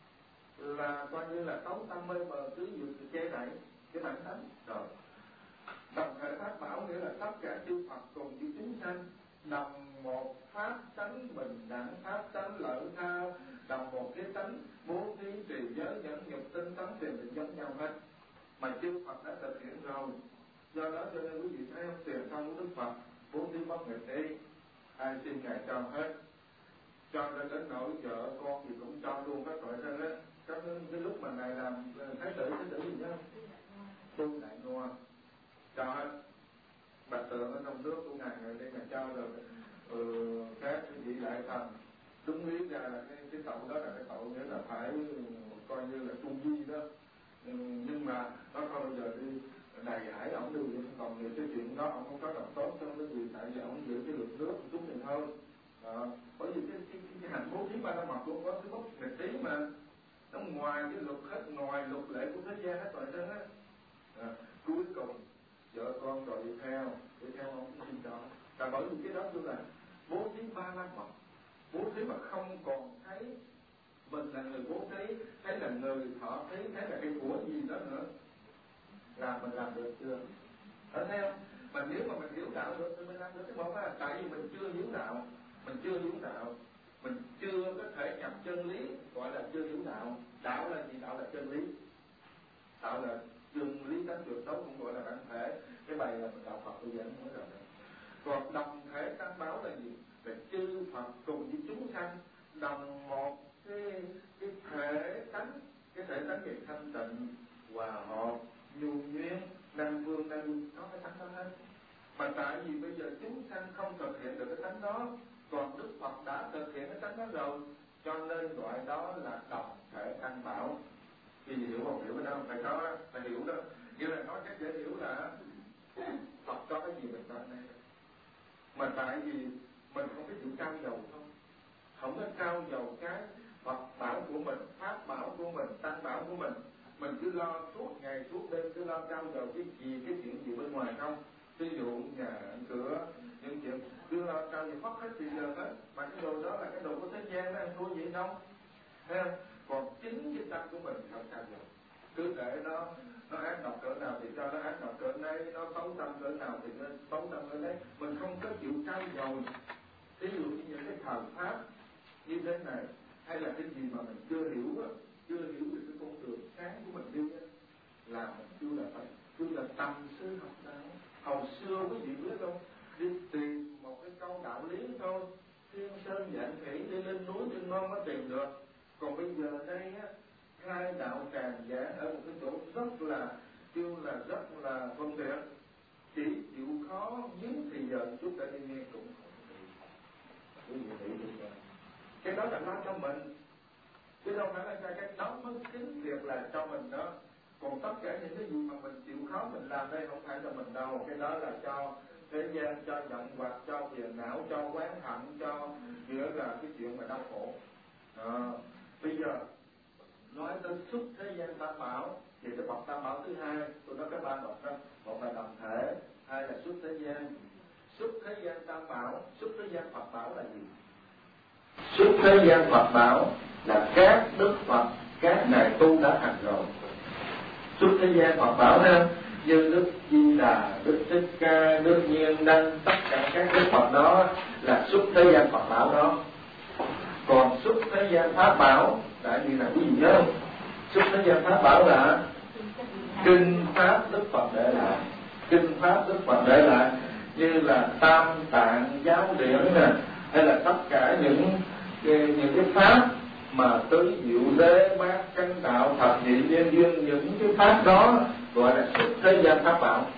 là coi như là tấu tâm mê mờ, cứ dự che đậy cái bản tánh rồi. Đồng thể Pháp bảo nghĩa là tất cả chư Phật cùng với chúng sanh đồng một pháp tánh bình đẳng, pháp tánh lợi tha, đồng một cái tánh bố thí, trì giới, nhẫn nhục, tinh tấn, thiền định giống nhau hết, mà chư Phật đã thực hiện rồi. Do đó cho nên quý vị thấy không, tiền thân của Đức Phật bố thí bất nghịch đi, ai xin ngài cho hết, cho nên đến nỗi vợ con gì cũng cho luôn các tội thân á. Cái, cái lúc mà ngài làm thái tử, thái tử gì đó, tu đại ngoa cho hết. Bạch tượng ở trong nước của ngài, ngài đây ngài cho rồi. Ừ, các vị đại thần đúng lý ra là cái, cái tội đó là cái tội nghĩa là phải coi như là trung vi đó. Ừ, nhưng mà nó không bao giờ đi đầy hải ổng đều, còn nhiều cái chuyện đó ông không có làm tốt cho cái gì, tại vì ông giữ cái luật nước chút thì thôi. À, bởi vì cái, cái, cái, cái hành bố thí ba la mật cũng có cái bất nghịch lý mà, nó ngoài cái luật hết, ngoài luật lệ của thế gian hết toàn thân á. À, cuối cùng vợ con rồi đi theo, đi theo ông cũng xin cho. Và bởi vì cái đó tôi là bố thí ba la mật, bố thí mà không còn thấy mình là người bố thí, thấy là người thọ thí, thấy là cái của gì đó nữa, là mình làm được chưa? Ở thấy không? Mà nếu mà mình hiểu đạo được thì mình làm được cái một á, tại vì mình chưa hiểu đạo, mình chưa hiểu đạo, mình chưa có thể nhập chân lý, gọi là chưa hiểu đạo. Đạo là gì? Đạo là chân lý. Đạo là chân lý tánh tuyệt đối, cũng gọi là bản thể. Cái bài là mình đạo Phật bây giờ không nói rồi. Còn đồng thể tam bảo là gì? Là chư Phật cùng với chúng sanh đồng một cái cái thể tánh, cái thể tánh về thanh tịnh, hòa hợp, nhu nhuyễn, năng vương năng có cái tánh đó hết. Mà tại vì bây giờ chúng sanh không thực hiện được cái tánh đó, còn Đức Phật đã thực hiện cái tánh đó rồi, cho nên gọi đó là đồng thể tam bảo. Vì gì hiểu không? Hiểu cái đó phải có, phải hiểu đó. Như là nói cách dễ hiểu là Phật có cái gì mình có đây, mà tại vì mình không biết chịu trao dầu thôi, không có trao dầu cái Phật bảo của mình, Pháp bảo của mình, Tăng bảo của mình, mình cứ lo suốt ngày suốt đêm cứ lo trao dầu cái gì, cái chuyện gì bên ngoài không, ví dụ nhà cửa những chuyện cứ lo trao dầu mất hết thì giờ hết, mà cái đồ đó là cái đồ của thế gian đó, anh thua gì không, thấy không? Còn chính cái tâm của mình không trao dầu, cứ để nó nó ác độc cỡ nào thì cho nó ác độc cỡ đấy, nó xấu tâm cỡ nào thì nó xấu tâm cỡ đấy, mình không có chịu trao dầu. Ví dụ như những cái thờ pháp như thế này, hay là cái gì mà mình chưa hiểu á, chưa hiểu được cái con đường sáng của mình đi á, là mình chưa là phải, chưa là tầm sư học đạo. Hồi xưa quý vị biết không, đi tìm một cái câu đạo lý thôi, thiên sơn vạn thủy, đi lên núi trên non mới tìm được. Còn bây giờ đây á, khai đạo tràng giảng ở một cái chỗ rất là kêu là rất là phân tiện, chỉ chịu khó những thì giờ chút đã đi nghe cũng không được. Quý vị nghĩ được rồi, cái đó là lo cho mình, chứ đâu phải là cái đó mới chính việc là cho mình đó. Còn tất cả những cái gì mà mình chịu khó mình làm đây không phải là mình đâu, cái đó là cho thế gian, cho giận hoặc, cho phiền não, cho oán hận, cho nghĩa là cái chuyện mà đau khổ. À, bây giờ nói tới xuất thế gian tam bảo thì cái bậc tam bảo thứ hai, tôi nói cái ba bậc đó, một là đồng thể, hai là xuất thế gian. Xuất thế gian tam bảo, xuất thế gian Phật bảo là gì? Xuất thế gian Phật bảo là các đức Phật, các ngài tu đã thành rồi. Xuất thế gian Phật bảo ha, như Đức Di Đà, Đức Thích Ca, Đức Nhiên Đăng, tất cả các đức Phật đó là xuất thế gian Phật bảo đó. Còn xuất thế gian Pháp bảo là gì là quý vị nhớ không? Xuất thế gian Pháp bảo là kinh Pháp Đức Phật để lại, kinh Pháp Đức Phật để lại như là Tam Tạng Giáo Điển nè, hay là tất cả những những cái pháp mà tứ diệu đế bát chánh đạo thập nhị nhân duyên, những cái pháp đó gọi là xuất thế gian Pháp bảo.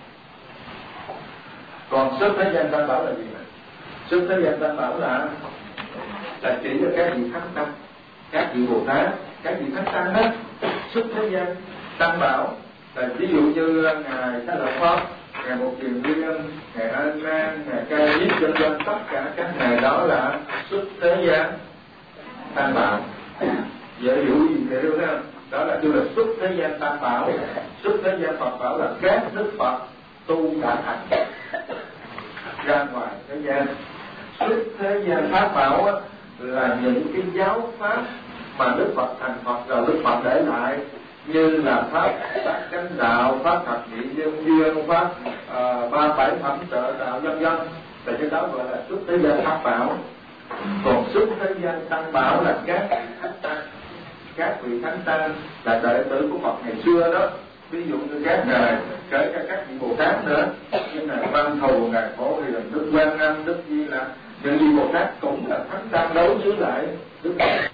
Còn xuất thế gian Tam bảo là gì nè? Xuất thế gian Tam bảo là là chỉ cho các vị thánh tăng, các vị Bồ Tát, các vị thánh tăng đó. Xuất thế gian Tam bảo là ví dụ như ngài Xá Lợi Phất, ngài Một Kiền Liên, ngài A Nan, ngài Ca Diếp, vân vân, tất cả các ngài đó là xuất thế gian Tam bảo. Dễ hiểu gì dễ hiểu không? Đó là kêu là xuất thế gian Tam bảo. Xuất thế gian Phật bảo là các đức Phật tu đã thành ra ngoài thế gian. Xuất thế gian Pháp bảo á, là những cái giáo pháp mà Đức Phật thành Phật rồi Đức Phật để lại, như là pháp bát chánh đạo, pháp thập nhị nhân duyên, pháp uh, ba bảy phẩm trợ đạo, vân vân. Thì cái đó gọi là xuất thế gian Pháp bảo. Còn xuất thế gian Tăng bảo là các vị thánh tăng, các vị thánh tăng là đệ tử của Phật ngày xưa đó. Ví dụ như các ngài, kể cả các vị Bồ Tát nữa, như ngài Văn Thù, ngài Phổ Hiền, Đức Quan Âm, Đức Di Lặc, những vị Bồ Tát cũng là thánh tăng đối với lại Đức Phật.